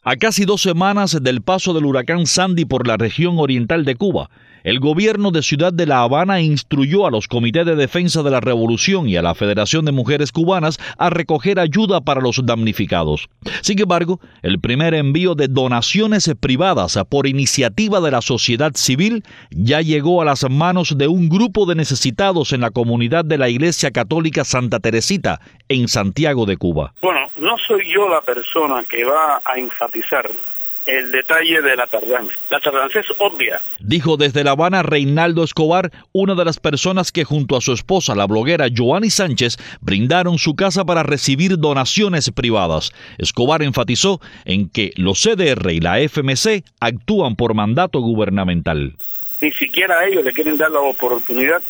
A casi 2 semanas del paso del huracán Sandy por la región oriental de Cuba, el gobierno de Ciudad de La Habana instruyó a los comités de defensa de la revolución y a la Federación de Mujeres Cubanas a recoger ayuda para los damnificados. Sin embargo, el primer envío de donaciones privadas por iniciativa de la sociedad civil ya llegó a las manos de un grupo de necesitados en la comunidad de la Iglesia Católica Santa Teresita, en Santiago de Cuba. Bueno, no soy yo la persona que va a enfatizar el detalle de la tardanza. La tardanza es obvia. Dijo desde La Habana Reinaldo Escobar, una de las personas que junto a su esposa, la bloguera Joanny Sánchez, brindaron su casa para recibir donaciones privadas. Escobar enfatizó en que los CDR y la FMC actúan por mandato gubernamental. Ni siquiera a ellos le quieren dar la oportunidad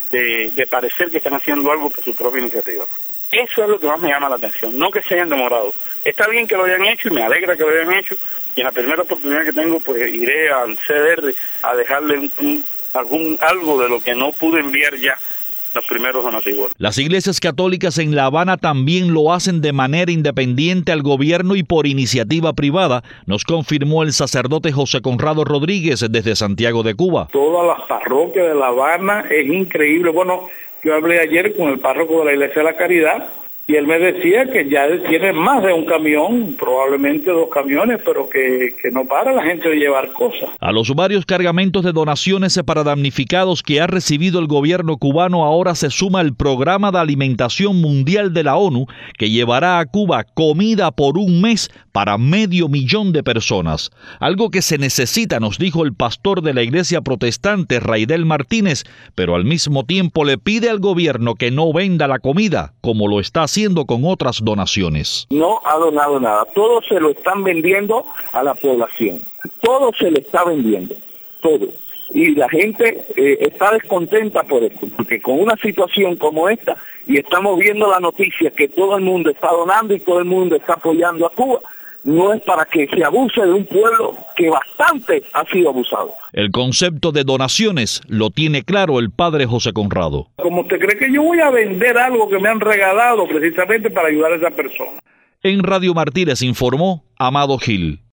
de parecer que están haciendo algo por su propia iniciativa. Eso es lo que más me llama la atención, no que se hayan demorado. Está bien que lo hayan hecho y me alegra que lo hayan hecho, y en la primera oportunidad que tengo pues iré al CDR a dejarle algo de lo que no pude enviar ya, los primeros donativos. Las iglesias católicas en La Habana también lo hacen de manera independiente al gobierno y por iniciativa privada, nos confirmó el sacerdote José Conrado Rodríguez desde Santiago de Cuba. Todas las parroquias de La Habana es increíble. Bueno, yo hablé ayer con el párroco de la Iglesia de la Caridad y él me decía que ya tiene más de un camión, probablemente 2 camiones, pero que no para la gente de llevar cosas. A los varios cargamentos de donaciones para damnificados que ha recibido el gobierno cubano ahora se suma el Programa de Alimentación Mundial de la ONU, que llevará a Cuba comida por un mes para 500,000 de personas. Algo que se necesita, nos dijo el pastor de la iglesia protestante Raidel Martínez, pero al mismo tiempo le pide al gobierno que no venda la comida, como lo está haciendo con otras donaciones. No ha donado nada, todo se lo están vendiendo a la población, todo se le está vendiendo, todo. Y la gente está descontenta por esto, porque con una situación como esta, y estamos viendo la noticia que todo el mundo está donando y todo el mundo está apoyando a Cuba, no es para que se abuse de un pueblo que bastante ha sido abusado. El concepto de donaciones lo tiene claro el padre José Conrado. ¿Cómo usted cree que yo voy a vender algo que me han regalado precisamente para ayudar a esa persona? En Radio Martínez informó Amado Gil.